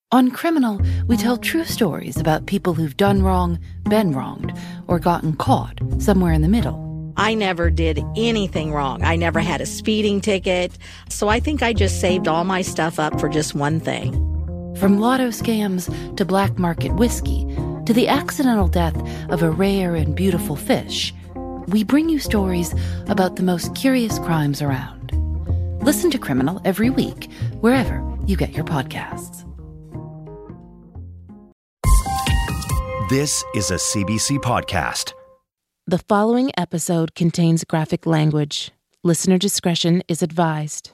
On Criminal, we tell true stories about people who've done wrong, been wronged, or gotten caught somewhere in the middle. I never did anything wrong. I never had a speeding ticket. So I think I just saved all my stuff up for just one thing. From lotto scams to black market whiskey to the accidental death of a rare and beautiful fish, we bring you stories about the most curious crimes around. Listen to Criminal every week, wherever you get your podcasts. This is a CBC podcast. The following episode contains graphic language. Listener discretion is advised.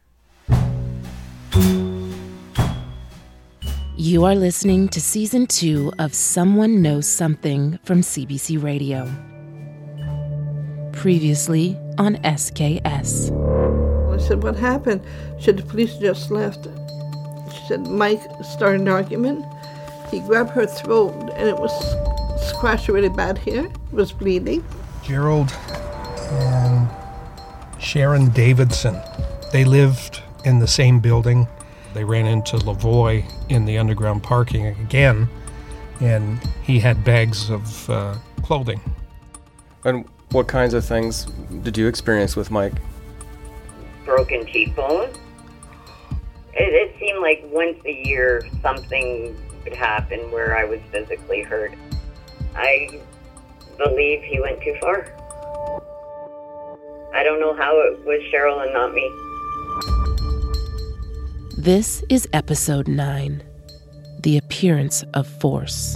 You are listening to Season 2 of Someone Knows Something from CBC Radio. Previously on SKS. I said, "What happened?" She said, "The police just left." She said, "Mike started an argument. He grabbed her throat and it was scratched really bad here. It was bleeding." Gerald and Sharon Davidson, they lived in the same building. They ran into Lavoie in the underground parking again, and he had bags of clothing. And what kinds of things did you experience with Mike? Broken cheekbone. It seemed like once a year something would happen where I was physically hurt. I believe he went too far. I don't know how it was Cheryl and not me. This is Episode 9, The Appearance of Force.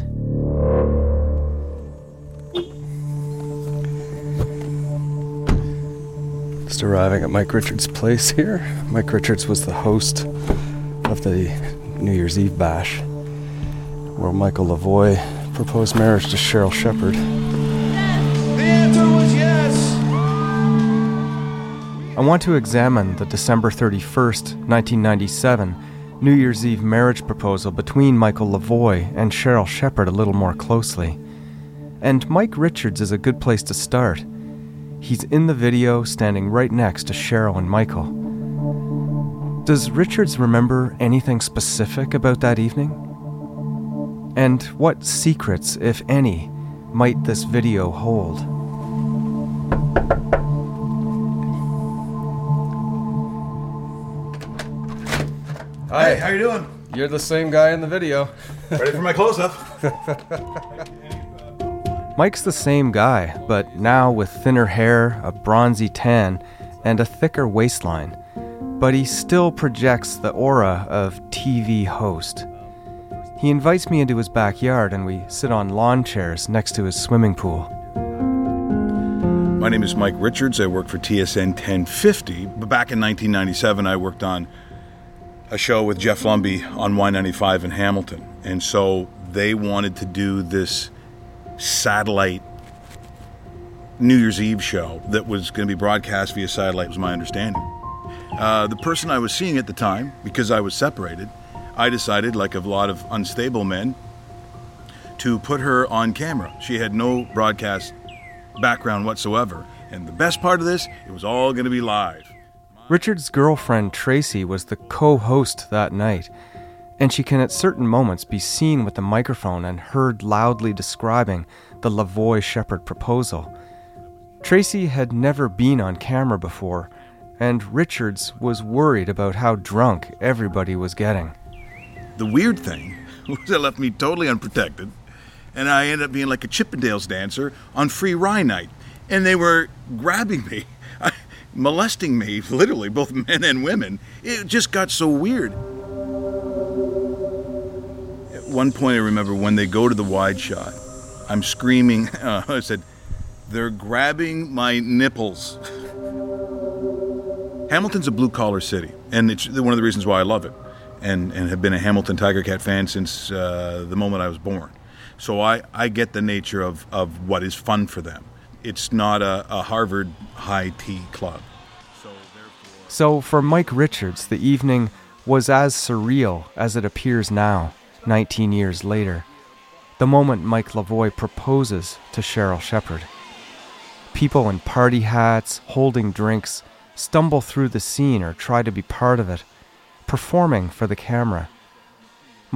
Just arriving at Mike Richards' place here. Mike Richards was the host of the New Year's Eve bash, where Michael Lavoie proposed marriage to Cheryl Shepard. The answer was yes! I want to examine the December 31st, 1997 New Year's Eve marriage proposal between Michael Lavoie and Cheryl Shepard a little more closely. And Mike Richards is a good place to start. He's in the video standing right next to Cheryl and Michael. Does Richards remember anything specific about that evening? And what secrets, if any, might this video hold? Hi, how you doing? You're the same guy in the video. Ready for my close-up? Mike's the same guy, but now with thinner hair, a bronzy tan, and a thicker waistline. But he still projects the aura of TV host. He invites me into his backyard and we sit on lawn chairs next to his swimming pool. My name is Mike Richards. I work for TSN 1050. But back in 1997, I worked on a show with Jeff Lumby on Y95 in Hamilton. And so they wanted to do this satellite New Year's Eve show that was going to be broadcast via satellite, was my understanding. The person I was seeing at the time, because I was separated, I decided, like a lot of unstable men, to put her on camera. She had no broadcast background whatsoever. And the best part of this, it was all going to be live. Richard's girlfriend Tracy was the co-host that night, and she can at certain moments be seen with the microphone and heard loudly describing the Lavoie-Shepard proposal. Tracy had never been on camera before, and Richards was worried about how drunk everybody was getting. The weird thing was it left me totally unprotected, and I ended up being like a Chippendales dancer on Free Rye Night, and they were grabbing me, molesting me, literally, both men and women. It just got so weird. At one point, I remember when they go to the wide shot, I'm screaming, I said, "They're grabbing my nipples." Hamilton's a blue-collar city, and it's one of the reasons why I love it, and have been a Hamilton Tiger Cat fan since the moment I was born. So I get the nature of what is fun for them. It's not a Harvard high tea club. So for Mike Richards, the evening was as surreal as it appears now, 19 years later. The moment Mike Lavoie proposes to Cheryl Shepard. People in party hats, holding drinks, stumble through the scene or try to be part of it, performing for the camera.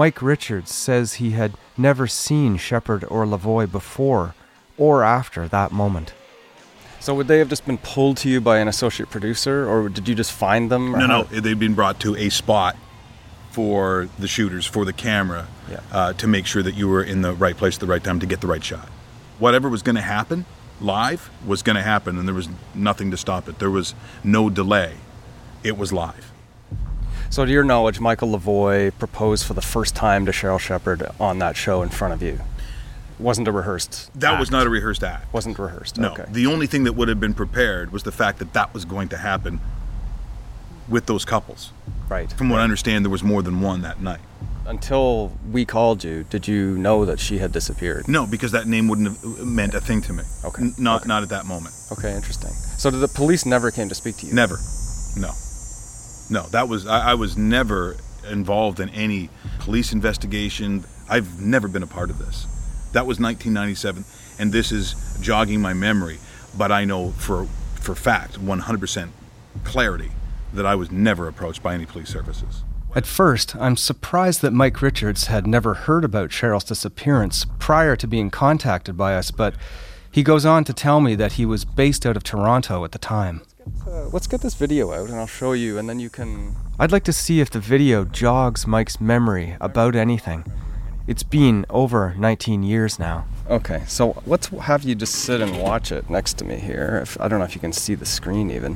Mike Richards says he had never seen Shepherd or Lavoie before or after that moment. So would they have just been pulled to you by an associate producer, or did you just find them? No, they'd been brought to a spot for the shooters, for the camera, to make sure that you were in the right place at the right time to get the right shot. Whatever was going to happen live was going to happen, and there was nothing to stop it. There was no delay. It was live. So to your knowledge, Michael Lavoie proposed for the first time to Cheryl Shepherd on that show in front of you. Wasn't a rehearsed That act. was not a rehearsed act. Wasn't rehearsed. No. Okay. The only thing that would have been prepared was the fact that that was going to happen with those couples. Right. From what I understand, there was more than one that night. Until we called you, did you know that she had disappeared? No, because that name wouldn't have meant a thing to me. Okay. Not at that moment. Okay, interesting. So the police never came to speak to you? Never. No. That was I was never involved in any police investigation. I've never been a part of this. That was 1997, and this is jogging my memory. But I know for fact, 100% clarity, that I was never approached by any police services. At first, I'm surprised that Mike Richards had never heard about Cheryl's disappearance prior to being contacted by us, but he goes on to tell me that he was based out of Toronto at the time. Let's get this video out and I'll show you, and then you can... I'd like to see if the video jogs Mike's memory about anything. It's been over 19 years now. Okay, so let's have you just sit and watch it next to me here. I don't know if you can see the screen even.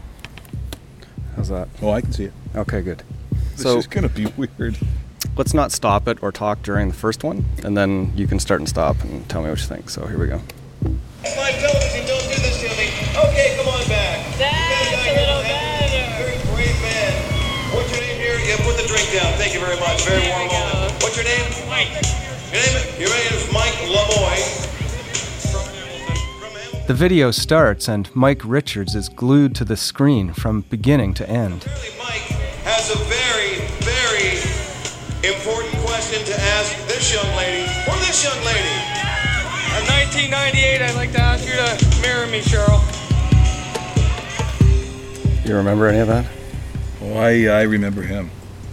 How's that? Oh, I can see it. Okay, good. This is going to be weird. Let's not stop it or talk during the first one, and then you can start and stop and tell me what you think. So here we go. My television, don't do this to me. Okay, come on back. That's a little better. Very brave man. What's your name here? Yeah, put the drink down. Thank you very much. Very warm moment. What's your name? Mike. Your name is Mike Lavoie. The video starts, and Mike Richards is glued to the screen from beginning to end. Mike has a very, very important question to ask this young lady, or this young lady. In 1998, I'd like to ask you to marry me, Cheryl. You remember any of that? Oh, I remember him.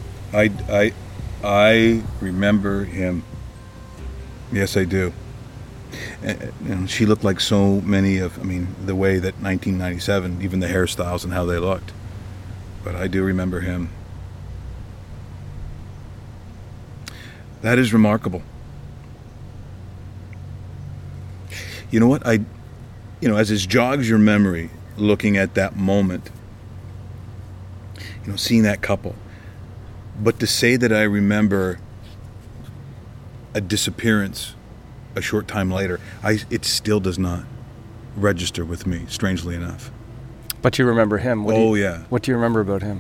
I remember him. Yes, I do. And she looked like so many of, the way that 1997, even the hairstyles and how they looked. But I do remember him. That is remarkable. You know what? As it jogs your memory, looking at that moment, seeing that couple. But to say that I remember a disappearance a short time later, it still does not register with me, strangely enough. But you remember him. Yeah. What do you remember about him?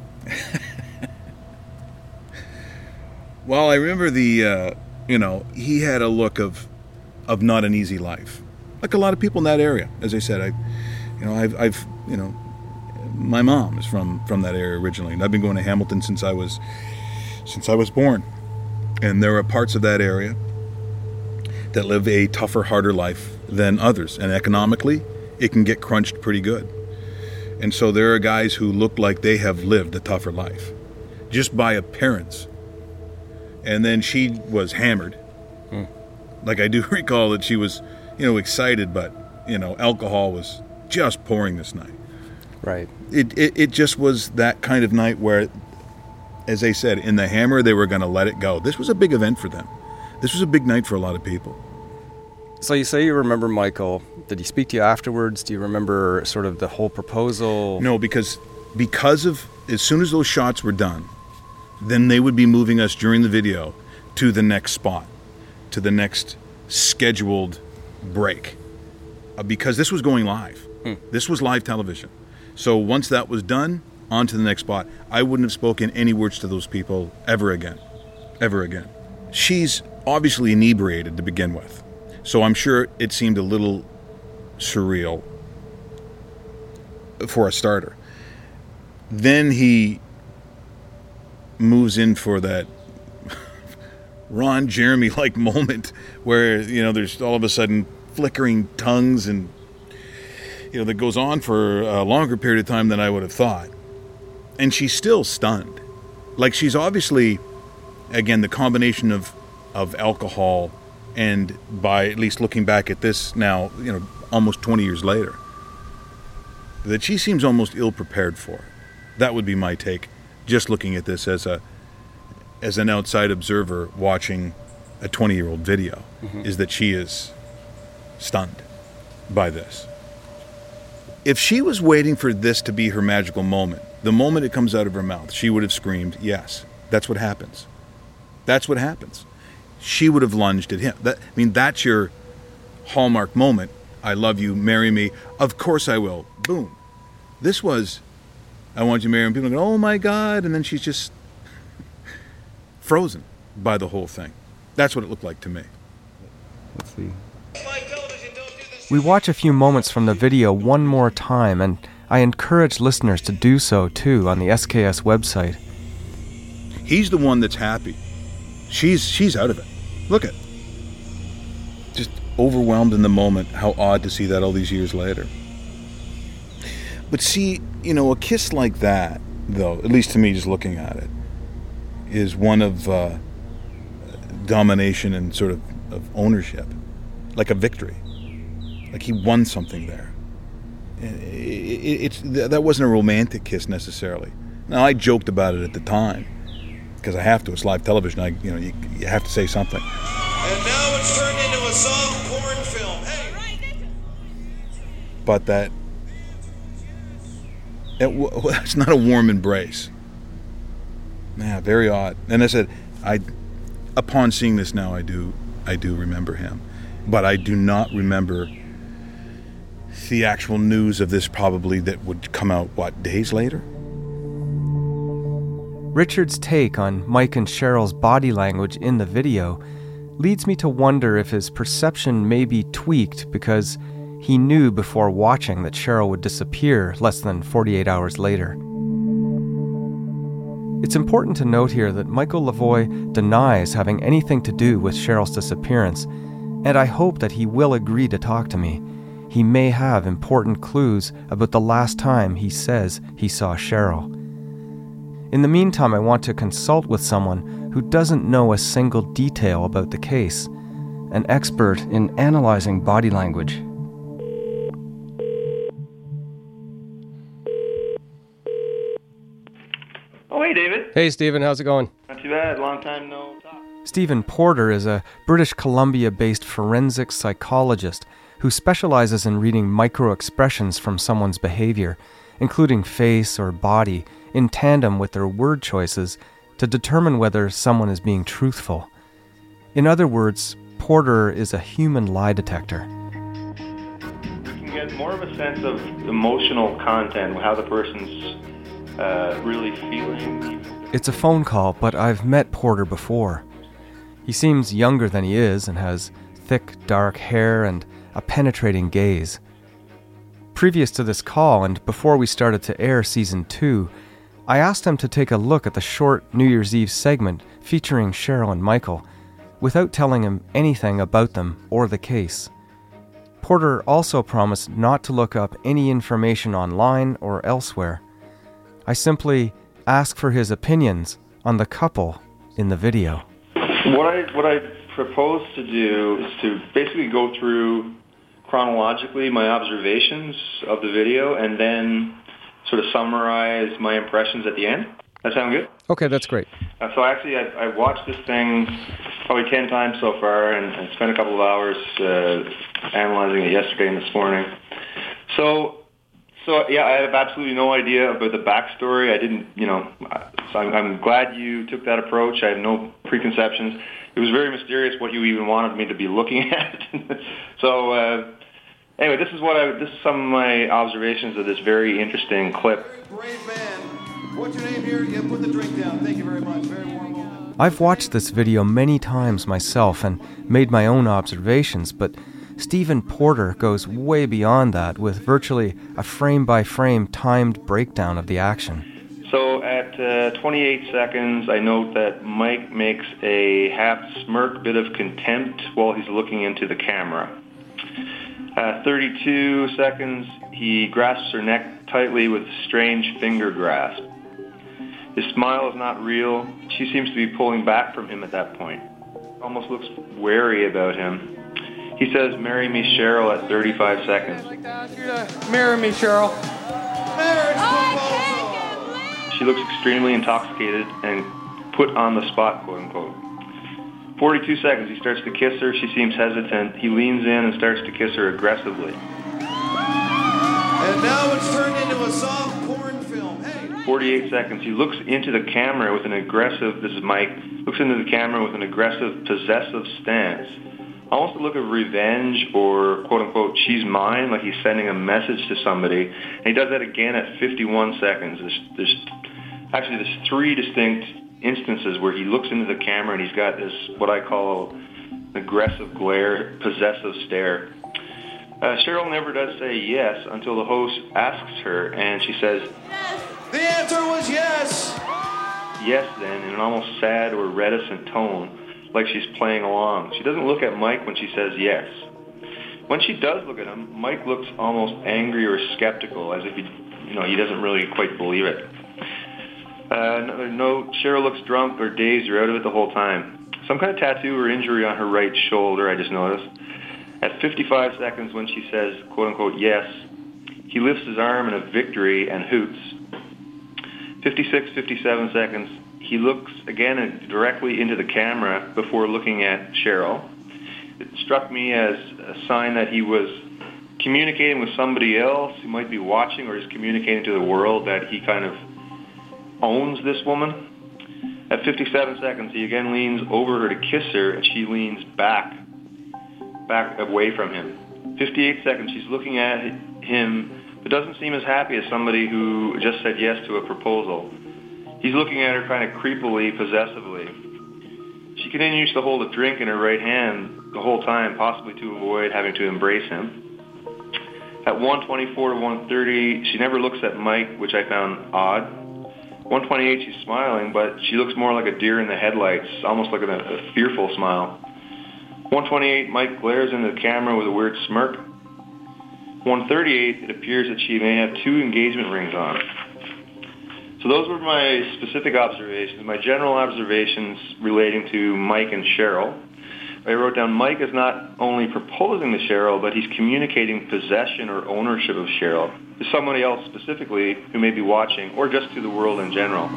Well, I remember he had a look of not an easy life. Like a lot of people in that area. As I said, my mom is from that area originally, and I've been going to Hamilton since I was born. And there are parts of that area that live a tougher, harder life than others. And economically, it can get crunched pretty good. And so there are guys who look like they have lived a tougher life, just by appearance. And then she was hammered. Like I do recall that she was, excited, but, alcohol was just pouring this night. Right. It just was that kind of night where, as they said, in the hammer, they were going to let it go. This was a big event for them. This was a big night for a lot of people. So you say you remember Michael. Did he speak to you afterwards? Do you remember sort of the whole proposal? No, because of, as soon as those shots were done, then they would be moving us during the video to the next spot, to the next scheduled break. Because this was going live. This was live television. So once that was done, on to the next spot. I wouldn't have spoken any words to those people ever again. Ever again. She's obviously inebriated to begin with. So I'm sure it seemed a little surreal for a starter. Then he moves in for that Ron Jeremy-like moment where, there's all of a sudden flickering tongues and, that goes on for a longer period of time than I would have thought. And she's still stunned. Like she's obviously again, the combination of alcohol and by at least looking back at this now, almost 20 years later, that she seems almost ill-prepared for it. That would be my take, just looking at this as an outside observer watching a 20-year-old video, is that she is stunned by this. If she was waiting for this to be her magical moment, the moment it comes out of her mouth, she would have screamed, yes, that's what happens. That's what happens. She would have lunged at him. That's your hallmark moment. I love you, marry me. Of course I will. Boom. This was, I want you to marry me. People go, oh my God. And then she's just frozen by the whole thing. That's what it looked like to me. Let's see. We watch a few moments from the video one more time, and I encourage listeners to do so too on the SKS website. He's the one that's happy. She's out of it. Look at, just overwhelmed in the moment. How odd to see that all these years later. But see, a kiss like that, though, at least to me, just looking at it, is one of domination and sort of ownership, like a victory. Like he won something there. That wasn't a romantic kiss necessarily. Now, I joked about it at the time, because I have to. It's live television. You have to say something. And now it's turned into a soft porn film. Hey! But it's not a warm embrace. Yeah, very odd. And I said, upon seeing this now, I do remember him, but I do not remember the actual news of this probably that would come out, days later? Richard's take on Mike and Cheryl's body language in the video leads me to wonder if his perception may be tweaked because he knew before watching that Cheryl would disappear less than 48 hours later. It's important to note here that Michael Lavoie denies having anything to do with Cheryl's disappearance, and I hope that he will agree to talk to me. He may have important clues about the last time he says he saw Cheryl. In the meantime, I want to consult with someone who doesn't know a single detail about the case, an expert in analyzing body language. Oh, hey, David. Hey, Stephen. How's it going? Not too bad. Long time no talk. Stephen Porter is a British Columbia-based forensic psychologist who specializes in reading micro-expressions from someone's behavior, including face or body, in tandem with their word choices to determine whether someone is being truthful. In other words, Porter is a human lie detector. You can get more of a sense of emotional content, how the person's really feeling. It's a phone call, but I've met Porter before. He seems younger than he is and has thick, dark hair and a penetrating gaze. Previous to this call and before we started to air Season 2, I asked him to take a look at the short New Year's Eve segment featuring Cheryl and Michael, without telling him anything about them or the case. Porter also promised not to look up any information online or elsewhere. I simply asked for his opinions on the couple in the video. What I propose to do is to basically go through chronologically my observations of the video and then sort of summarize my impressions at the end. That sound good? Okay, that's great. So actually, I watched this thing probably 10 times so far and spent a couple of hours analyzing it yesterday and this morning. So yeah, I have absolutely no idea about the backstory. I didn't, so I'm glad you took that approach. I have no preconceptions. It was very mysterious what you even wanted me to be looking at. So anyway, this is some of my observations of this very interesting clip. Brave man. What's your name here? Yeah, put the drink down. Thank you very much. Very warm moment. I've watched this video many times myself and made my own observations, but Stephen Porter goes way beyond that with virtually a frame-by-frame timed breakdown of the action. So at 28 seconds, I note that Mike makes a half-smirk bit of contempt while he's looking into the camera. 32 seconds, he grasps her neck tightly with a strange finger grasp. His smile is not real, she seems to be pulling back from him at that point. Almost looks wary about him. He says, "Marry me, Cheryl," at 35 seconds. I'd like to ask you to marry me, Cheryl. Marriage proposal! She looks extremely intoxicated and put on the spot, quote unquote. 42 seconds, he starts to kiss her. She seems hesitant. He leans in and starts to kiss her aggressively. And now it's turned into a soft porn film. Hey! 48 seconds, he looks into the camera with an aggressive, this is Mike, looks into the camera with an aggressive, possessive stance. Almost a look of revenge or, quote unquote, she's mine, like he's sending a message to somebody. And he does that again at 51 seconds. There's 3 distinct instances where he looks into the camera and he's got this, what I call, aggressive glare, possessive stare. Cheryl never does say yes until the host asks her, and she says, Yes. The answer was yes. Yes, then, in an almost sad or reticent tone, like she's playing along. She doesn't look at Mike when she says yes. When she does look at him, Mike looks almost angry or skeptical, as if he doesn't really quite believe it. Another note, Cheryl looks drunk or dazed or out of it the whole time. Some kind of tattoo or injury on her right shoulder, I just noticed. At 55 seconds when she says, quote unquote, yes, he lifts his arm in a victory and hoots. 56, 57 seconds, he looks again directly into the camera before looking at Cheryl. It struck me as a sign that he was communicating with somebody else who might be watching, or he's communicating to the world that he kind of owns this woman. At 57 seconds, he again leans over her to kiss her, and she leans back away from him. 58 seconds, she's looking at him, but doesn't seem as happy as somebody who just said yes to a proposal. He's looking at her kind of creepily, possessively. She continues to hold a drink in her right hand the whole time, possibly to avoid having to embrace him. At 1:24 to 1:30, she never looks at Mike, which I found odd. 1:28, she's smiling, but she looks more like a deer in the headlights, almost like a fearful smile. 1:28, Mike glares into the camera with a weird smirk. 1:38, it appears that she may have 2 engagement rings on. So those were my specific observations, my general observations relating to Mike and Cheryl. I wrote down Mike is not only proposing to Cheryl, but he's communicating possession or ownership of Cheryl to somebody else specifically who may be watching, or just to the world in general.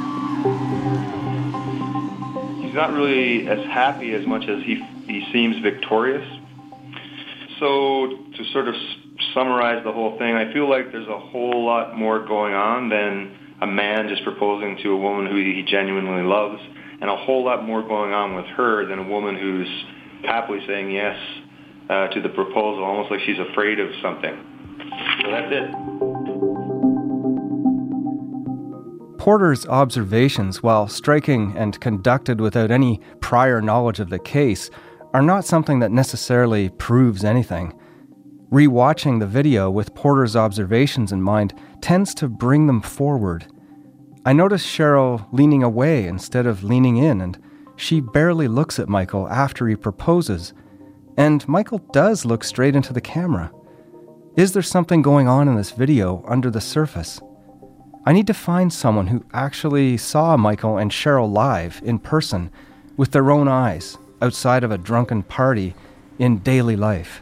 He's not really as happy as much as he seems victorious. So to sort of summarize the whole thing, I feel like there's a whole lot more going on than a man just proposing to a woman who he genuinely loves, and a whole lot more going on with her than a woman who's happily saying yes to the proposal, almost like she's afraid of something. So that's it. Porter's observations, while striking and conducted without any prior knowledge of the case, are not something that necessarily proves anything. Rewatching the video with Porter's observations in mind tends to bring them forward. I notice Cheryl leaning away instead of leaning in, and she barely looks at Michael after he proposes. And Michael does look straight into the camera. Is there something going on in this video under the surface? I need to find someone who actually saw Michael and Cheryl live, in person, with their own eyes, outside of a drunken party, in daily life.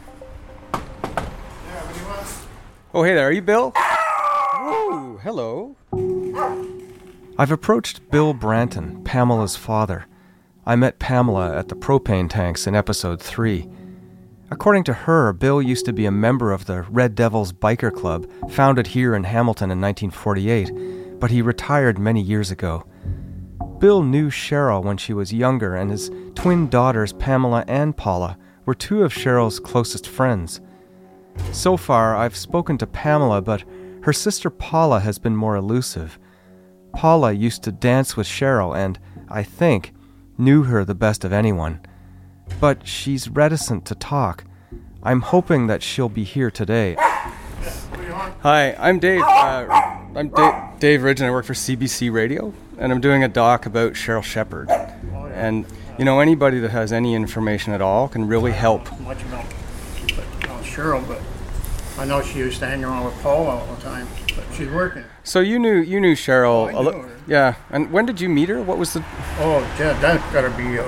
Oh, hey there, are you Bill? Oh, hello. I've approached Bill Branton, Pamela's father. I met Pamela at the propane tanks in episode 3. According to her, Bill used to be a member of the Red Devils Biker Club, founded here in Hamilton in 1948, but he retired many years ago. Bill knew Cheryl when she was younger, and his twin daughters, Pamela and Paula, were 2 of Cheryl's closest friends. So far, I've spoken to Pamela, but her sister Paula has been more elusive. Paula used to dance with Cheryl and, I think, knew her the best of anyone. But she's reticent to talk. I'm hoping that she'll be here today. Hi, I'm Dave. I'm Dave Ridge, and I work for CBC Radio, and I'm doing a doc about Cheryl Shepard. And, anybody that has any information at all can really help. Much about Cheryl, but I know she used to hang around with Paul all the time, but she's working. So you knew Cheryl. I knew her. Yeah. And when did you meet her? What was the... Oh, yeah, that's got to be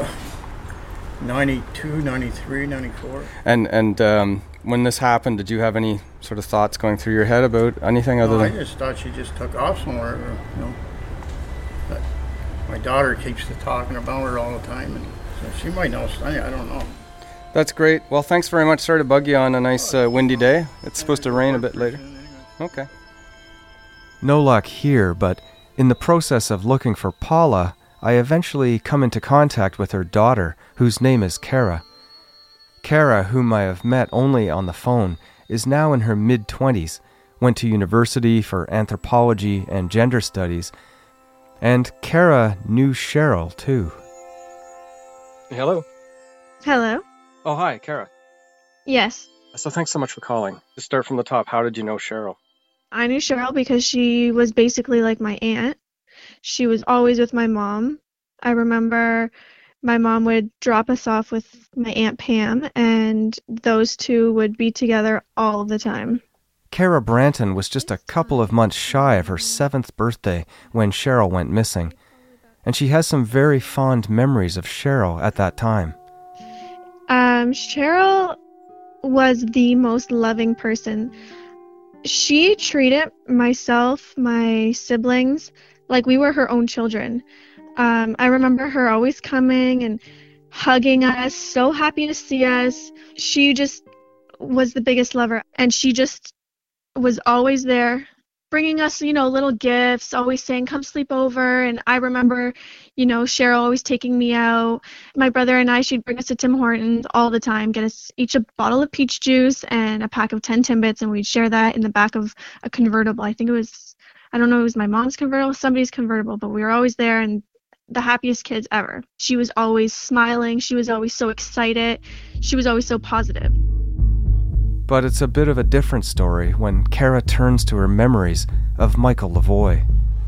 92, 93, 94. And when this happened, did you have any sort of thoughts going through your head about anything other than... I just thought she just took off somewhere, you know. But my daughter keeps talking about her all the time, and so she might know something. I don't know. That's great. Well, thanks very much. Sorry to bug you on a nice windy day. It's supposed to rain a bit later. Okay. No luck here, but in the process of looking for Paula, I eventually come into contact with her daughter, whose name is Kara. Kara, whom I have met only on the phone, is now in her mid-20s, went to university for anthropology and gender studies, and Kara knew Cheryl, too. Hello. Hello. Oh, hi, Kara. Yes. So thanks so much for calling. To start from the top, how did you know Cheryl? I knew Cheryl because she was basically like my aunt. She was always with my mom. I remember my mom would drop us off with my Aunt Pam, and those two would be together all the time. Kara Branton was just a couple of months shy of her 7th birthday when Cheryl went missing, and she has some very fond memories of Cheryl at that time. Cheryl was the most loving person. She treated myself, my siblings, like we were her own children. I remember her always coming and hugging us, so happy to see us. She just was the biggest lover, and she just was always there, bringing us, little gifts, always saying, come sleep over. And I remember, Cheryl always taking me out. My brother and I, she'd bring us to Tim Hortons all the time, get us each a bottle of peach juice and a pack of 10 Timbits, and we'd share that in the back of a convertible. I think it was, I don't know, it was my mom's convertible, somebody's convertible, but we were always there and the happiest kids ever. She was always smiling. She was always so excited. She was always so positive. But it's a bit of a different story when Kara turns to her memories of Michael Lavoie.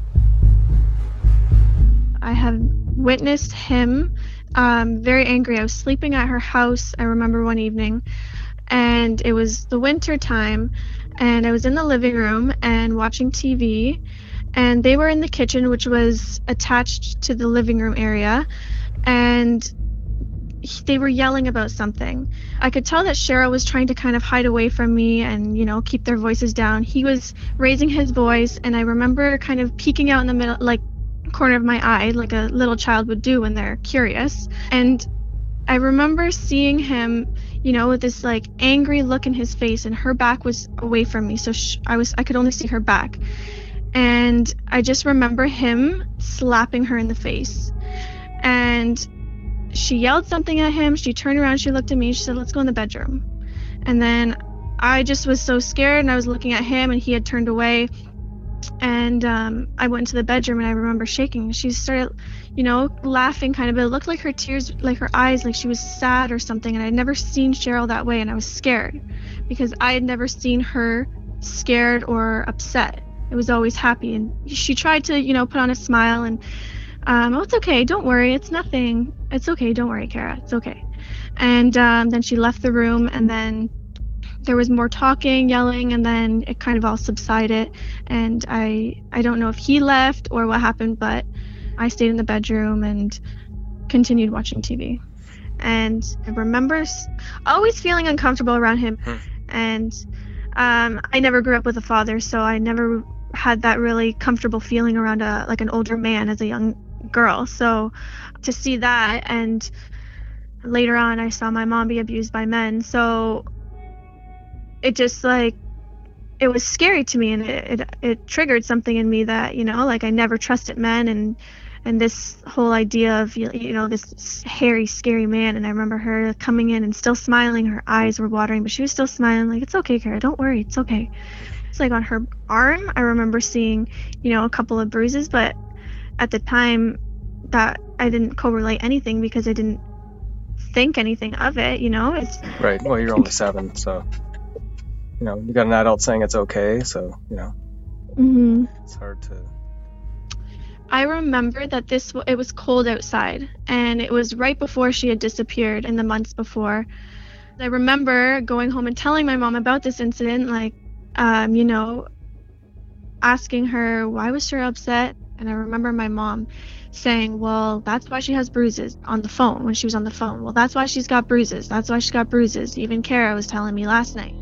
I have witnessed him very angry. I was sleeping at her house, I remember one evening, and it was the winter time, and I was in the living room and watching TV, and they were in the kitchen, which was attached to the living room area, and they were yelling about something. I could tell that Cheryl was trying to kind of hide away from me and, keep their voices down. He was raising his voice, and I remember kind of peeking out in the middle, like corner of my eye, like a little child would do when they're curious. And I remember seeing him, with this like angry look in his face, and her back was away from me, so I could only see her back. And I just remember him slapping her in the face. And she yelled something at him. She turned around, she looked at me, she said, let's go in the bedroom. And then I just was so scared, and I was looking at him, and he had turned away. And I went into the bedroom, and I remember shaking. She started, laughing kind of, but it looked like her tears, like her eyes, like she was sad or something. And I'd never seen Cheryl that way, and I was scared because I had never seen her scared or upset. It was always happy. And she tried to, put on a smile and, oh, it's okay, don't worry, it's nothing. It's okay, don't worry, Kara, it's okay. And then she left the room, and then there was more talking, yelling, and then it kind of all subsided. And I don't know if he left or what happened, but I stayed in the bedroom and continued watching TV. And I remember always feeling uncomfortable around him. And I never grew up with a father, so I never had that really comfortable feeling around an older man as a young girl. So to see that, and later on I saw my mom be abused by men, so it just it was scary to me, and it triggered something in me that I never trusted men, and this whole idea of this hairy, scary man. And I remember her coming in and still smiling. Her eyes were watering, but she was still smiling, like, it's okay, Kara, don't worry, it's okay. It's like on her arm, I remember seeing a couple of bruises, but at the time that I didn't correlate anything because I didn't think anything of it. It's right. Well, you're only 7, so you got an adult saying it's okay, so Mm-hmm. It's hard to... I remember that it was cold outside, and it was right before she had disappeared, in the months before. I remember going home and telling my mom about this incident, like, you know, asking her, why was Cheryl upset? And I remember my mom saying, well, that's why she has bruises on the phone, when she was on the phone. Well, that's why she's got bruises. That's why she's got bruises. Even Kara was telling me last night.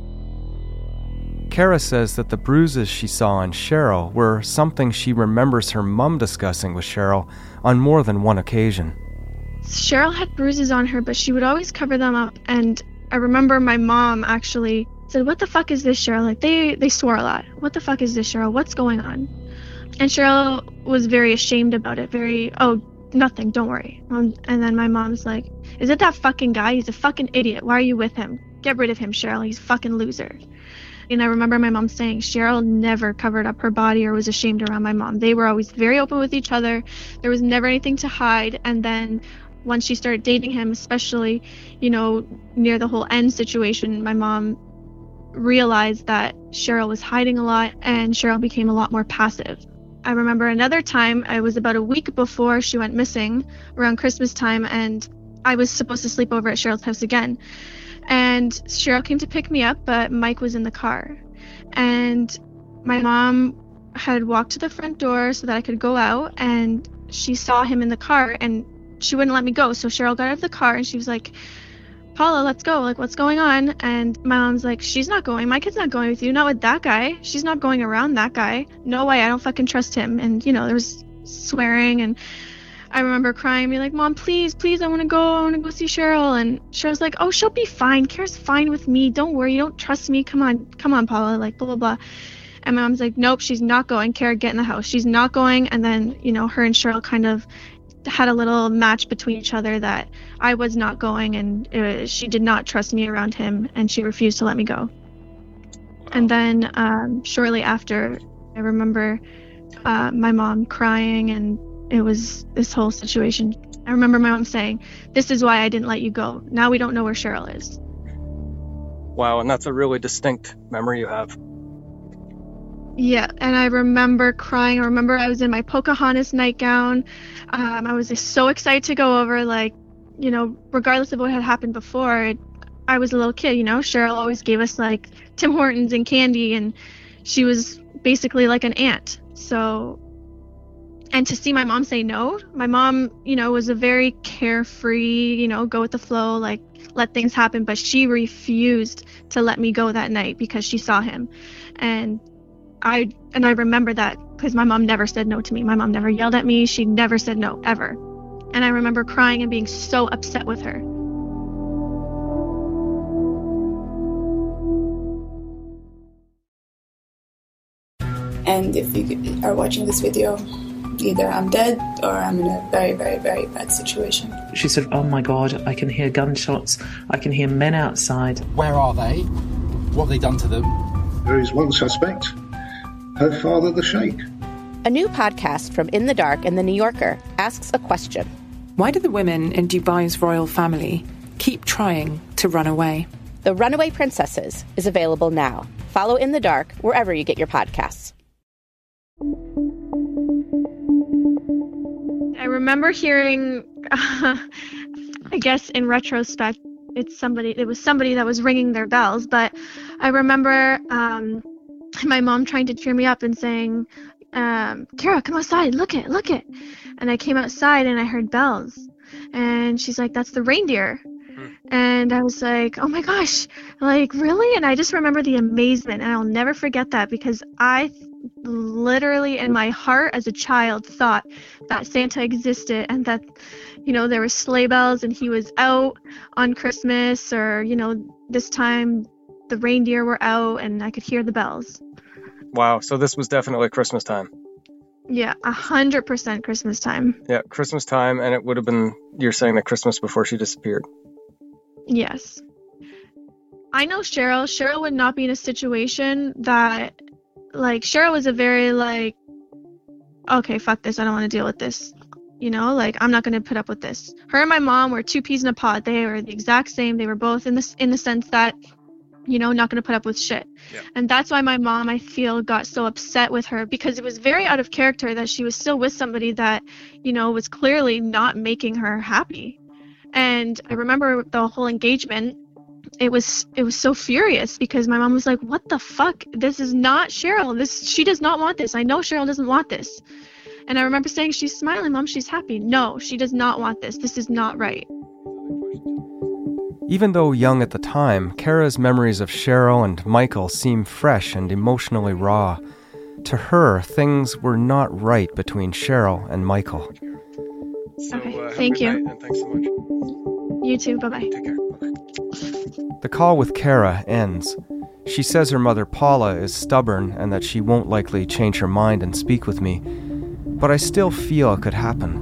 Kara says that the bruises she saw on Cheryl were something she remembers her mom discussing with Cheryl on more than one occasion. Cheryl had bruises on her, but she would always cover them up. And I remember my mom actually said, what the fuck is this, Cheryl? Like, they swore a lot. What the fuck is this, Cheryl? What's going on? And Cheryl was very ashamed about it. Oh, nothing, don't worry. And then my mom's like, is it that fucking guy? He's a fucking idiot. Why are you with him? Get rid of him, Cheryl. He's a fucking loser. And I remember my mom saying Cheryl never covered up her body or was ashamed around my mom. They were always very open with each other. There was never anything to hide. And then once she started dating him, especially, you know, near the whole end situation, my mom realized that Cheryl was hiding a lot and Cheryl became a lot more passive. I remember another time, I was about a week before she went missing, around Christmas time, and I was supposed to sleep over at Cheryl's house again. And Cheryl came to pick me up, but Mike was in the car. And my mom had walked to the front door so that I could go out, and she saw him in the car, and she wouldn't let me go. So Cheryl got out of the car, and she was like, Paula, let's go. Like, what's going on? And my mom's like, she's not going. My kid's not going with you. Not with that guy. She's not going around that guy. No way. I don't fucking trust him. And, you know, there was swearing. And I remember crying, being like, Mom, please, I want to go. I want to go see Cheryl. And Cheryl's like, oh, she'll be fine. Kara's fine with me. Don't worry. You don't trust me. Come on, Paula. Like, blah, blah, blah. And my mom's like, nope, she's not going. Kara, get in the house. She's not going. And then, you know, her and Cheryl kind of had a little match between each other that I was not going, and she did not trust me around him, and she refused to let me go. And then shortly after, I remember my mom crying, and it was this whole situation. I remember my mom saying, this is why I didn't let you go. Now we don't know where Cheryl is. Wow, and that's a really distinct memory you have. Yeah, and I remember crying. I remember I was in my Pocahontas nightgown. I was just so excited to go over, like, you know, regardless of what had happened before. I was a little kid, you know. Cheryl always gave us, like, Tim Hortons and candy, and she was basically like an aunt. So, and to see my mom say no, my mom, you know, was a very carefree, you know, go with the flow, like, let things happen. But she refused to let me go that night because she saw him. And I remember that because my mom never said no to me. My mom never yelled at me. She never said no, ever. And I remember crying and being so upset with her. And if you are watching this video, either I'm dead or I'm in a very, very, very bad situation. She said, oh my God, I can hear gunshots. I can hear men outside. Where are they? What have they done to them? There is one suspect. Her father, the Sheikh. A new podcast from In the Dark and The New Yorker asks a question. Why do the women in Dubai's royal family keep trying to run away? The Runaway Princesses is available now. Follow In the Dark wherever you get your podcasts. I remember hearing, I guess in retrospect, it was somebody that was ringing their bells, but I remember my mom trying to cheer me up and saying, Kara, come outside, look it. And I came outside and I heard bells. And she's like, that's the reindeer. And I was like, oh my gosh, like, really? And I just remember the amazement, and I'll never forget that, because I literally in my heart as a child thought that Santa existed and that, you know, there were sleigh bells and he was out on Christmas, or, you know, this time the reindeer were out and I could hear the bells. Wow, so this was definitely Christmas time. Yeah, 100% Christmas time. Yeah, Christmas time, and it would have been, you're saying, the Christmas before she disappeared. Yes. I know Cheryl. Cheryl would not be in a situation that, like, Cheryl was a very, like, okay, fuck this, I don't want to deal with this. You know, like, I'm not going to put up with this. Her and my mom were two peas in a pod. They were the exact same. They were both in the sense that, you know, not going to put up with shit. Yeah. And that's why my mom, I feel, got so upset with her, because it was very out of character that she was still with somebody that, you know, was clearly not making her happy. And I remember the whole engagement, it was so furious because my mom was like, what the fuck? This is not Cheryl. She does not want this. I know Cheryl doesn't want this. And I remember saying, she's smiling, Mom, she's happy. No, she does not want this. This is not right. Even though young at the time, Kara's memories of Cheryl and Michael seem fresh and emotionally raw. To her, things were not right between Cheryl and Michael. Okay, thank you. And thanks so much. You too, bye-bye. Take care. Bye-bye. The call with Kara ends. She says her mother Paula is stubborn and that she won't likely change her mind and speak with me. But I still feel it could happen.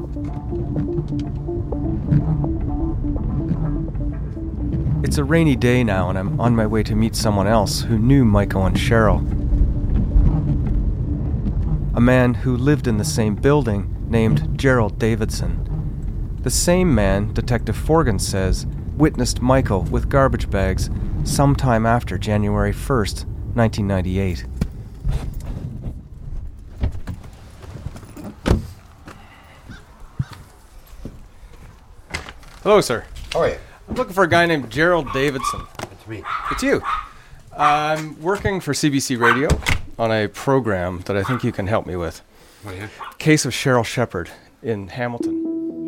It's a rainy day now, and I'm on my way to meet someone else who knew Michael and Cheryl. A man who lived in the same building named Gerald Davidson. The same man, Detective Forgan says, witnessed Michael with garbage bags sometime after January 1st, 1998. Hello, sir. How are you? I'm looking for a guy named Gerald Davidson. It's me. It's you. I'm working for CBC Radio on a program that I think you can help me with. Oh, yeah? Case of Cheryl Shepard in Hamilton.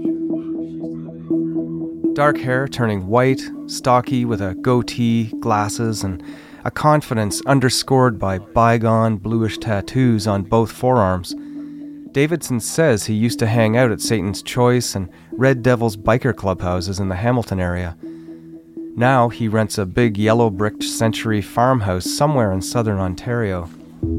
Dark hair turning white, stocky with a goatee, glasses, and a confidence underscored by bygone bluish tattoos on both forearms. Davidson says he used to hang out at Satan's Choice and Red Devil's biker clubhouses in the Hamilton area. Now he rents a big yellow-bricked century farmhouse somewhere in southern Ontario.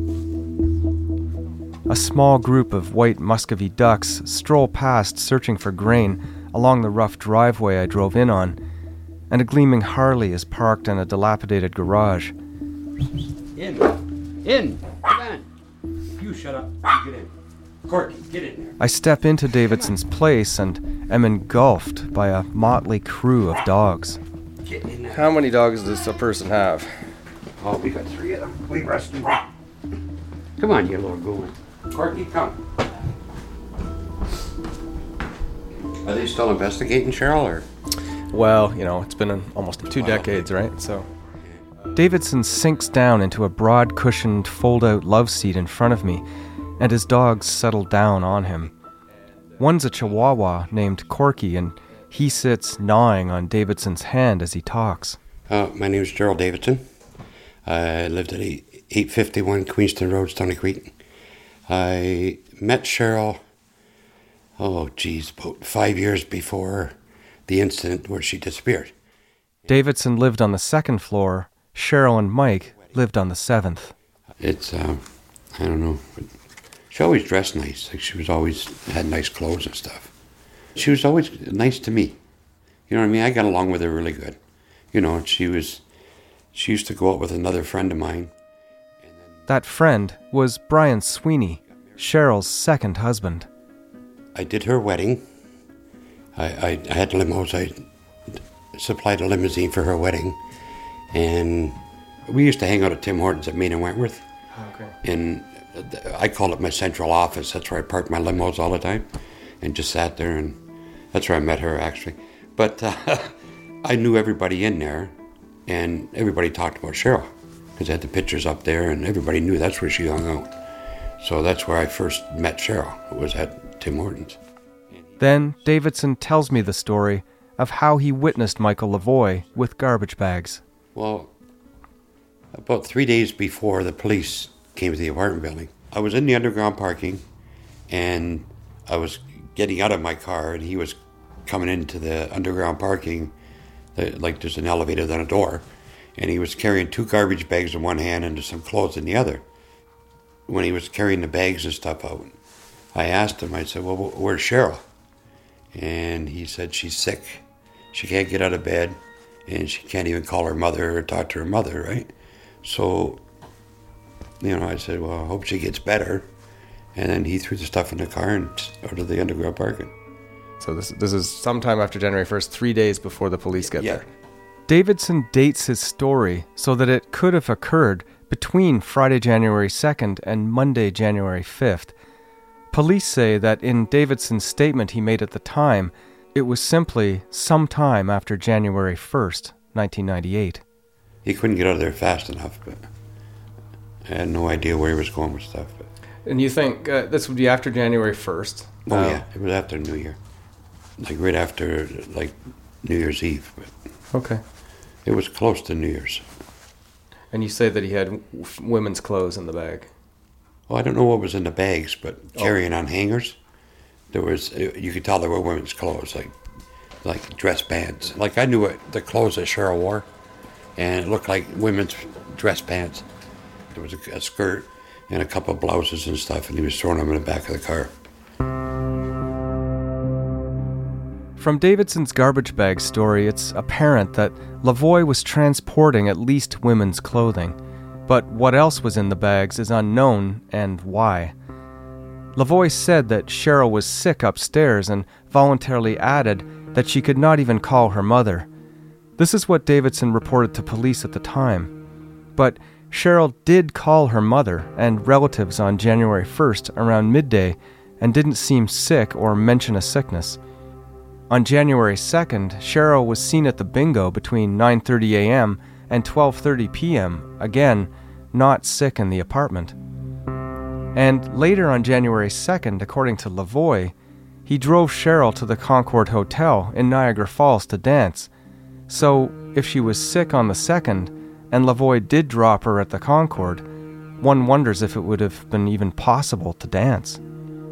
A small group of white Muscovy ducks stroll past searching for grain along the rough driveway I drove in on, and a gleaming Harley is parked in a dilapidated garage. In! Come on! You shut up. You get in. Courtney, get in there. I step into Davidson's place and am engulfed by a motley crew of dogs. Get in there. How many dogs does a person have? Oh, we got 3 of them. We rescued them. Come on, you little goon. Courtney, come. Are they still investigating Cheryl, or? Well, it's been almost 2 decades, right? So Davidson sinks down into a broad-cushioned, fold-out love seat in front of me, and his dogs settle down on him. One's a Chihuahua named Corky, and he sits gnawing on Davidson's hand as he talks. My name's Gerald Davidson. I lived at 851 Queenston Road, Stony Creek. I met Cheryl, about 5 years before the incident where she disappeared. Davidson lived on the 2nd floor. Cheryl and Mike lived on the 7th. It's, I don't know. She always dressed nice. Like, she was always had nice clothes and stuff. She was always nice to me. You know what I mean? I got along with her really good. She used to go out with another friend of mine. That friend was Brian Sweeney, Cheryl's second husband. I did her wedding. I had limos. I supplied a limousine for her wedding. And we used to hang out at Tim Hortons at Main and Wentworth. Okay. And I call it my central office. That's where I parked my limos all the time and just sat there, and that's where I met her, actually. But I knew everybody in there, and everybody talked about Cheryl because I had the pictures up there, and everybody knew that's where she hung out. So that's where I first met Cheryl, was at Tim Hortons. Then Davidson tells me the story of how he witnessed Michael Lavoie with garbage bags. Well, about 3 days before the police came to the apartment building, I was in the underground parking, and I was getting out of my car, and he was coming into the underground parking, like there's an elevator, then a door, and he was carrying 2 garbage bags in one hand and some clothes in the other. When he was carrying the bags and stuff out, I asked him, I said, well, where's Cheryl? And he said, she's sick. She can't get out of bed, and she can't even call her mother or talk to her mother, right? So, I said, well, I hope she gets better. And then he threw the stuff in the car and out of the underground parking. So this is sometime after January 1st, 3 days before the police get there. Davidson dates his story so that it could have occurred between Friday, January 2nd and Monday, January 5th. Police say that in Davidson's statement he made at the time, it was simply sometime after January 1st, 1998. He couldn't get out of there fast enough, but I had no idea where he was going with stuff. But. And you think this would be after January 1st? Oh, yeah. It was after New Year. Like right after, like, New Year's Eve. But okay. It was close to New Year's. And you say that he had women's clothes in the bag? Well, I don't know what was in the bags, but carrying on hangers, there was, you could tell there were women's clothes, like dress bands. Like I knew the clothes that Cheryl wore, and it looked like women's dress pants. There was a skirt and a couple of blouses and stuff, and he was throwing them in the back of the car. From Davidson's garbage bag story, it's apparent that Lavoie was transporting at least women's clothing, but what else was in the bags is unknown, and why. Lavoie said that Cheryl was sick upstairs and voluntarily added that she could not even call her mother. This is what Davidson reported to police at the time. But Cheryl did call her mother and relatives on January 1st around midday and didn't seem sick or mention a sickness. On January 2nd, Cheryl was seen at the bingo between 9:30 a.m. and 12:30 p.m., again, not sick in the apartment. And later on January 2nd, according to Lavoie, he drove Cheryl to the Concord Hotel in Niagara Falls to dance. So, if she was sick on the 2nd, and Lavoie did drop her at the Concord, one wonders if it would have been even possible to dance.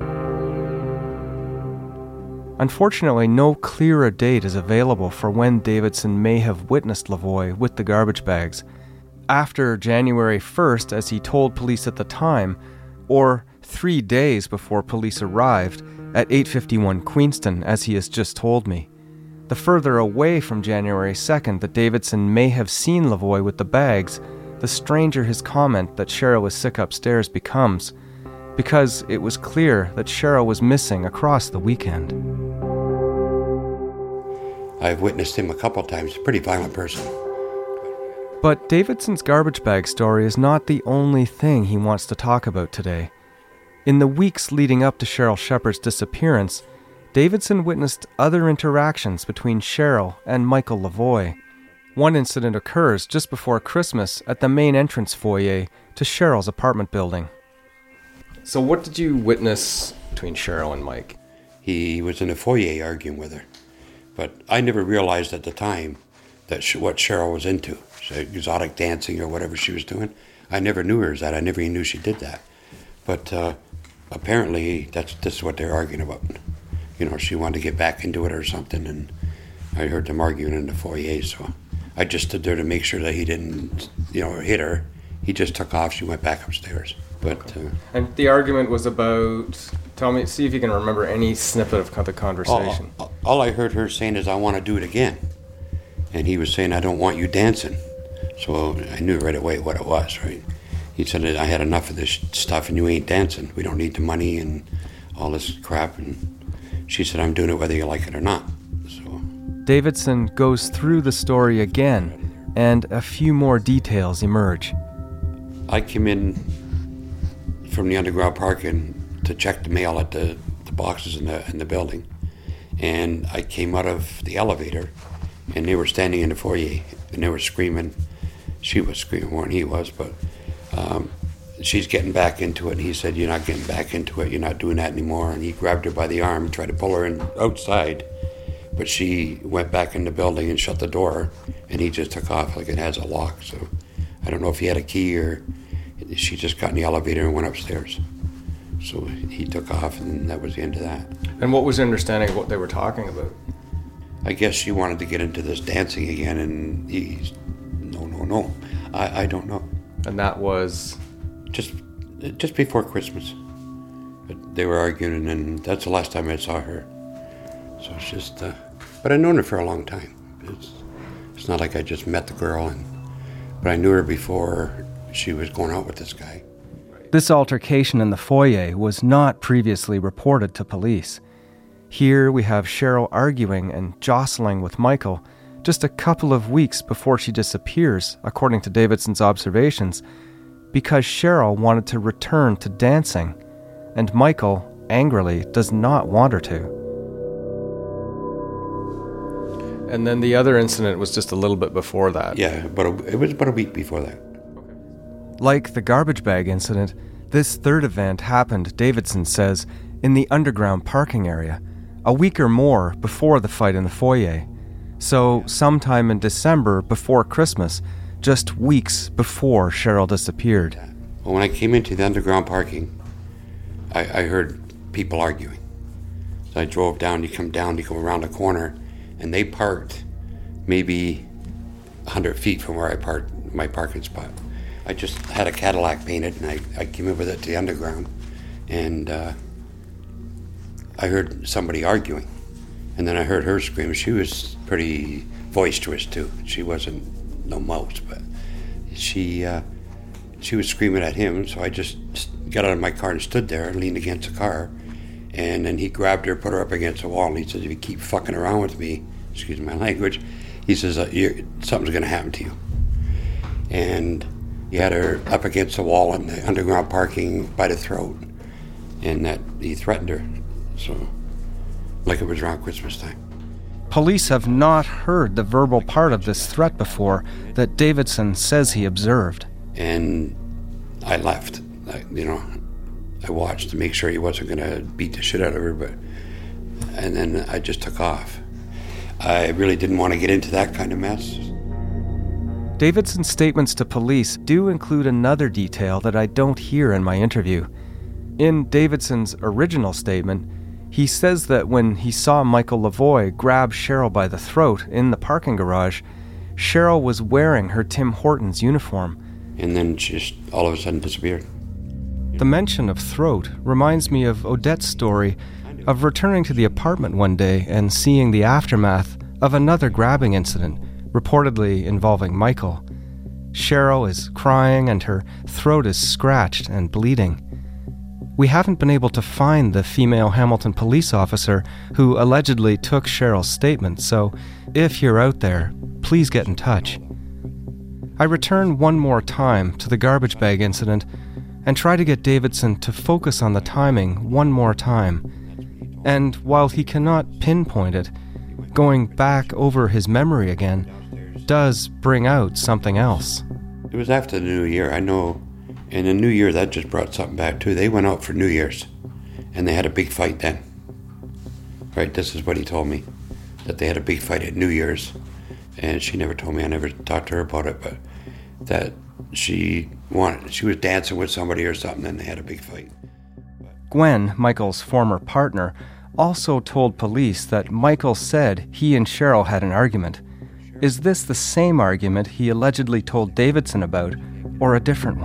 Unfortunately, no clearer date is available for when Davidson may have witnessed Lavoie with the garbage bags. After January 1st, as he told police at the time, or 3 days before police arrived at 851 Queenston, as he has just told me. The further away from January 2nd that Davidson may have seen Lavoie with the bags, the stranger his comment that Cheryl was sick upstairs becomes, because it was clear that Cheryl was missing across the weekend. I've witnessed him a couple times. A pretty violent person. But Davidson's garbage bag story is not the only thing he wants to talk about today. In the weeks leading up to Cheryl Shepard's disappearance, Davidson witnessed other interactions between Cheryl and Michael Lavoie. One incident occurs just before Christmas at the main entrance foyer to Cheryl's apartment building. So what did you witness between Cheryl and Mike? He was in the foyer arguing with her. But I never realized at the time that what Cheryl was into. Exotic dancing or whatever she was doing. I never knew her as that. I never even knew she did that. But apparently this is what they're arguing about. You know, she wanted to get back into it or something, and I heard them arguing in the foyer, so I just stood there to make sure that he didn't, hit her. He just took off. She went back upstairs. But and the argument was about, see if you can remember any snippet of the conversation. All I heard her saying is, I want to do it again. And he was saying, I don't want you dancing. So I knew right away what it was, right? He said, I had enough of this stuff and you ain't dancing. We don't need the money and all this crap. And she said, I'm doing it whether you like it or not. So Davidson goes through the story again, and a few more details emerge. I came in from the underground parking to check the mail at the boxes in the building. And I came out of the elevator, and they were standing in the foyer, and they were screaming. She was screaming more than he was, but she's getting back into it. And he said, you're not getting back into it. You're not doing that anymore. And he grabbed her by the arm and tried to pull her in outside. But she went back in the building and shut the door, and he just took off like it has a lock. So I don't know if he had a key or she just got in the elevator and went upstairs. So he took off, and that was the end of that. And what was your understanding of what they were talking about? I guess she wanted to get into this dancing again, and he's, no. I don't know. And that was? Just before Christmas. But they were arguing, and that's the last time I saw her. So it's just, but I've known her for a long time. It's not like I just met the girl, but I knew her before she was going out with this guy. This altercation in the foyer was not previously reported to police. Here we have Cheryl arguing and jostling with Michael just a couple of weeks before she disappears, according to Davidson's observations, because Cheryl wanted to return to dancing, and Michael, angrily, does not want her to. And then the other incident was just a little bit before that. Yeah, but it was about a week before that. Like the garbage bag incident, this third event happened, Davidson says, in the underground parking area, a week or more before the fight in the foyer. So sometime in December before Christmas, just weeks before Cheryl disappeared. Well, when I came into the underground parking, I heard people arguing. So I drove down, you come around the corner, and they parked maybe 100 feet from where I parked my parking spot. I just had a Cadillac painted, and I came in with it to the underground, and I heard somebody arguing, and then I heard her scream. She was pretty boisterous too. She wasn't no mouse, but she was screaming at him, so I just got out of my car and stood there and leaned against the car, and then he grabbed her, put her up against the wall, and he says, if you keep fucking around with me, excuse my language, he says, something's going to happen to you. And he had her up against the wall in the underground parking by the throat, and that he threatened her, so like it was around Christmas time. Police have not heard the verbal part of this threat before that Davidson says he observed. And I left. I watched to make sure he wasn't going to beat the shit out of her, and then I just took off. I really didn't want to get into that kind of mess. Davidson's statements to police do include another detail that I don't hear in my interview. In Davidson's original statement, he says that when he saw Michael Lavoie grab Cheryl by the throat in the parking garage, Cheryl was wearing her Tim Hortons uniform. And then she just all of a sudden disappeared. The mention of throat reminds me of Odette's story of returning to the apartment one day and seeing the aftermath of another grabbing incident, reportedly involving Michael. Cheryl is crying and her throat is scratched and bleeding. We haven't been able to find the female Hamilton police officer who allegedly took Cheryl's statement, so if you're out there, please get in touch. I return one more time to the garbage bag incident and try to get Davidson to focus on the timing one more time. And while he cannot pinpoint it, going back over his memory again does bring out something else. It was after the New Year. I know in the New Year that just brought something back too. They went out for New Year's and they had a big fight then. Right, this is what he told me, that they had a big fight at New Year's, and she never told me, I never talked to her about it, but that she was dancing with somebody or something and they had a big fight. Gwen, Michael's former partner, also told police that Michael said he and Cheryl had an argument. Is this the same argument he allegedly told Davidson about, or a different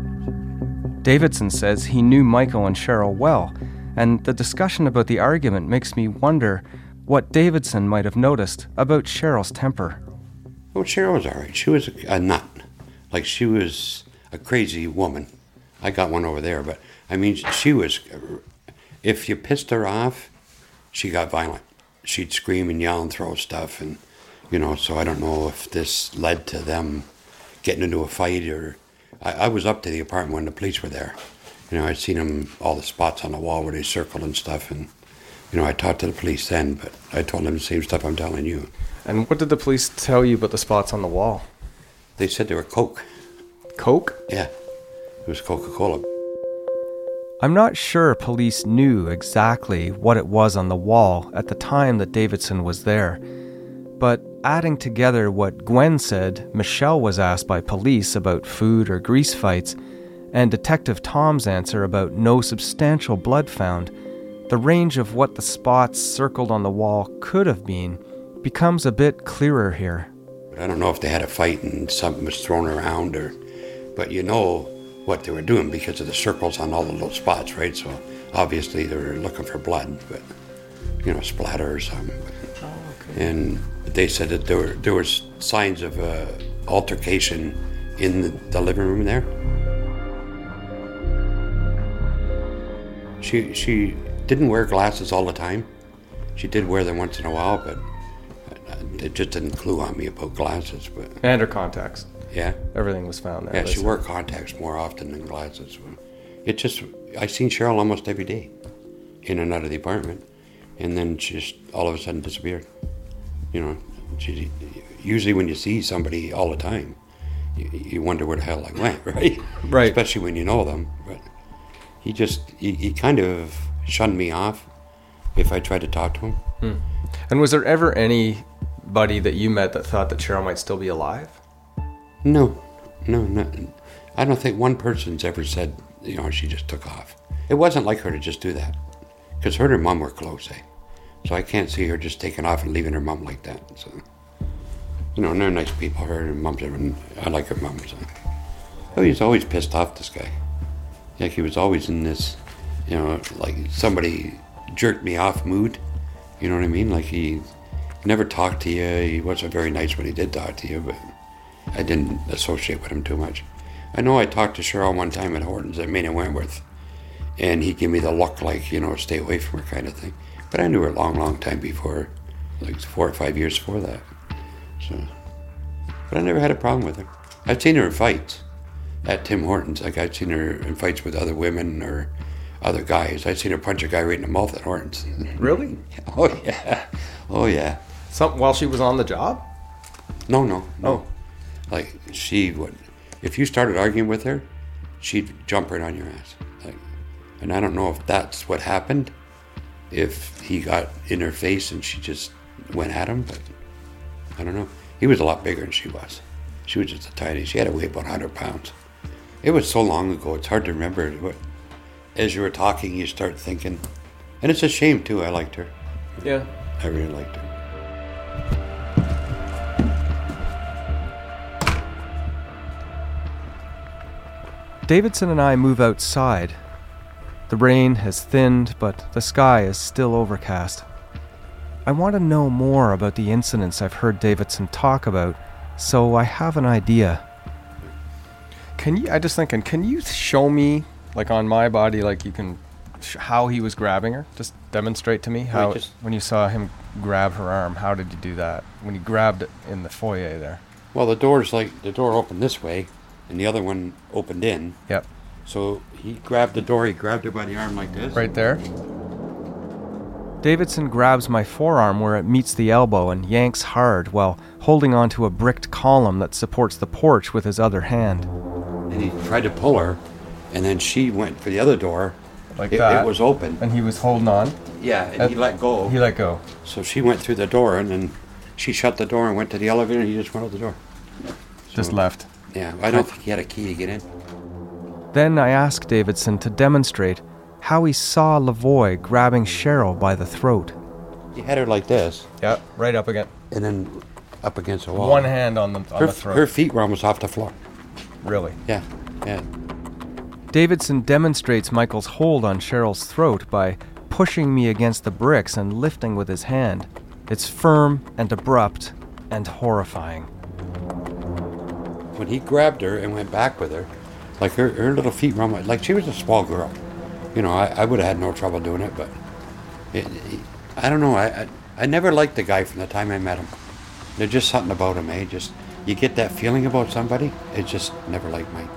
one? Davidson says he knew Michael and Cheryl well, and the discussion about the argument makes me wonder what Davidson might have noticed about Cheryl's temper. Well, Cheryl was all right. She was a nut. Like, she was a crazy woman. I got one over there, but, I mean, she was... If you pissed her off, she got violent. She'd scream and yell and throw stuff, and, so I don't know if this led to them getting into a fight, or... I was up to the apartment when the police were there. I'd seen them, all the spots on the wall where they circled and stuff, and, I talked to the police then, but I told them the same stuff I'm telling you. And what did the police tell you about the spots on the wall? They said they were Coke. Coke? Yeah, it was Coca-Cola. I'm not sure police knew exactly what it was on the wall at the time that Davidson was there, but adding together what Gwen said Michelle was asked by police about food or grease fights, and Detective Tom's answer about no substantial blood found, the range of what the spots circled on the wall could have been becomes a bit clearer here. I don't know if they had a fight and something was thrown around, but you know what they were doing because of the circles on all the little spots, right? So obviously they were looking for blood, but splatter or something. Oh, okay. And they said that there was signs of altercation in the living room there. She didn't wear glasses all the time. She did wear them once in a while, but it just didn't clue on me about glasses. And her contacts. Yeah. Everything was found there. Yeah, she wore contacts more often than glasses. I seen Cheryl almost every day in and out of the apartment, and then she just all of a sudden disappeared. Usually when you see somebody all the time, you wonder where the hell I went, right? Right. Especially when you know them. But he kind of shunned me off if I tried to talk to him. And was there ever anybody that you met that thought that Cheryl might still be alive? No. I don't think one person's ever said, she just took off. It wasn't like her to just do that, because her and her mom were close, So I can't see her just taking off and leaving her mom like that. So, and they're nice people. Her and mom's, I like her mom. So. Oh, he's always pissed off, this guy. Like he was always in this, like somebody jerked me off mood. You know what I mean? Like he never talked to you. He wasn't very nice when he did talk to you, but I didn't associate with him too much. I know I talked to Cheryl one time at Hortons at Main and Wentworth, and he gave me the look like, stay away from her kind of thing. But I knew her a long, long time before, like 4 or 5 years before that. So, but I never had a problem with her. I've seen her in fights at Tim Hortons. Like I've seen her in fights with other women or other guys. I've seen her punch a guy right in the mouth at Hortons. Really? Oh yeah. While she was on the job? No. Oh. Like she would, if you started arguing with her, she'd jump right on your ass. And I don't know if that's what happened, if he got in her face and she just went at him, but I don't know. He was a lot bigger than she was. She was just a tiny, she had to weigh about 100 pounds. It was so long ago, it's hard to remember. As you were talking, you start thinking. And it's a shame, too. I liked her. Yeah. I really liked her. Davidson and I move outside. The rain has thinned, but the sky is still overcast. I want to know more about the incidents I've heard Davidson talk about, so I have an idea. Can you show me, like on my body, like you can, how he was grabbing her? Just demonstrate to me how, when you saw him grab her arm, how did you do that? When he grabbed it in the foyer there? Well, the door opened this way, and the other one opened in. Yep. So he grabbed the door, he grabbed her by the arm like this. Right there? Davidson grabs my forearm where it meets the elbow and yanks hard while holding onto a bricked column that supports the porch with his other hand. And he tried to pull her, and then she went for the other door. Like that. It was open. And he was holding on? Yeah, and he let go. He let go. So she went through the door, and then she shut the door and went to the elevator, and he just went out the door. Just left. Yeah, I don't think he had a key to get in. Then I asked Davidson to demonstrate how he saw Lavoie grabbing Cheryl by the throat. He had her like this. Yeah, right up against. And then up against the wall. One hand on the throat. Her feet were almost off the floor. Really? Yeah. Davidson demonstrates Michael's hold on Cheryl's throat by pushing me against the bricks and lifting with his hand. It's firm and abrupt and horrifying. When he grabbed her and went back with her, like her little feet were almost, like she was a small girl. I would have had no trouble doing it, but I don't know. I never liked the guy from the time I met him. There's just something about him, eh? Just, you get that feeling about somebody, it's just never like Mike.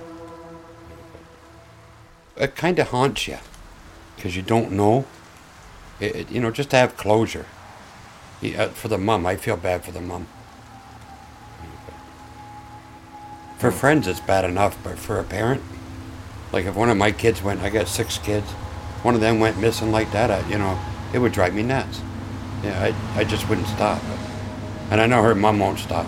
It kind of haunts you, because you don't know. Just to have closure. For the mom, I feel bad for the mom. For friends, it's bad enough, but for a parent, like if one of my kids went, I got 6 kids, one of them went missing like that, it would drive me nuts. Yeah, I just wouldn't stop. And I know her mom won't stop.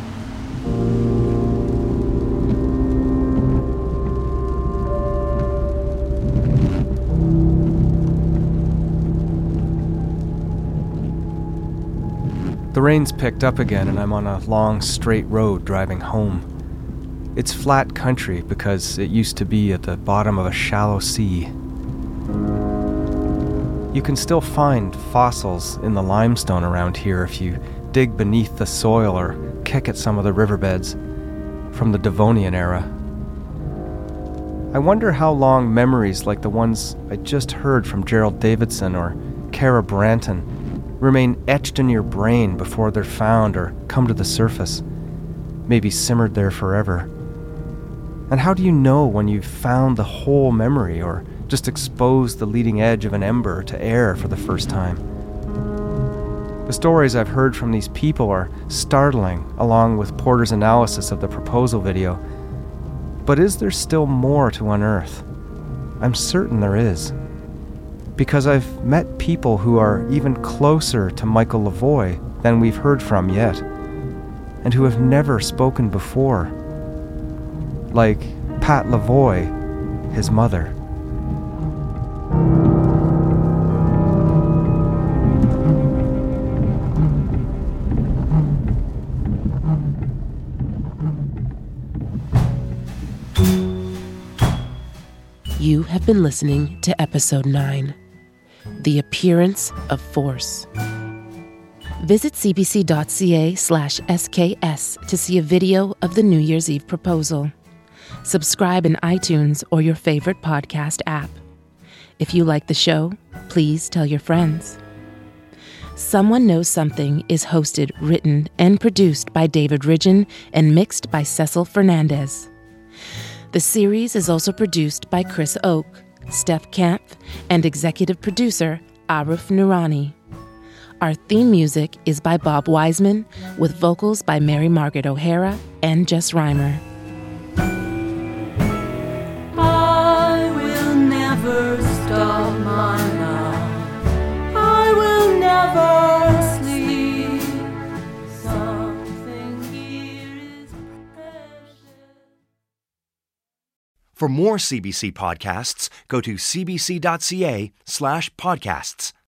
The rain's picked up again and I'm on a long, straight road driving home. It's flat country because it used to be at the bottom of a shallow sea. You can still find fossils in the limestone around here if you dig beneath the soil or kick at some of the riverbeds from the Devonian era. I wonder how long memories like the ones I just heard from Gerald Davidson or Cara Branton remain etched in your brain before they're found or come to the surface, maybe simmered there forever. And how do you know when you've found the whole memory or just exposed the leading edge of an ember to air for the first time? The stories I've heard from these people are startling, along with Porter's analysis of the proposal video. But is there still more to unearth? I'm certain there is. Because I've met people who are even closer to Michael Lavoie than we've heard from yet, and who have never spoken before. Like Pat Lavoie, his mother. You have been listening to episode 9, The Appearance of Force. Visit cbc.ca/SKS to see a video of the New Year's Eve proposal. Subscribe in iTunes or your favorite podcast app. If you like the show, please tell your friends. Someone Knows Something is hosted, written, and produced by David Ridgen and mixed by Cecil Fernandez. The series is also produced by Chris Oak, Steph Kampf, and executive producer Arif Noorani. Our theme music is by Bob Wiseman, with vocals by Mary Margaret O'Hara and Jess Reimer. I will never stop my mouth. I will never sleep. Something here is precious. For more CBC podcasts, go to cbc.ca/podcasts.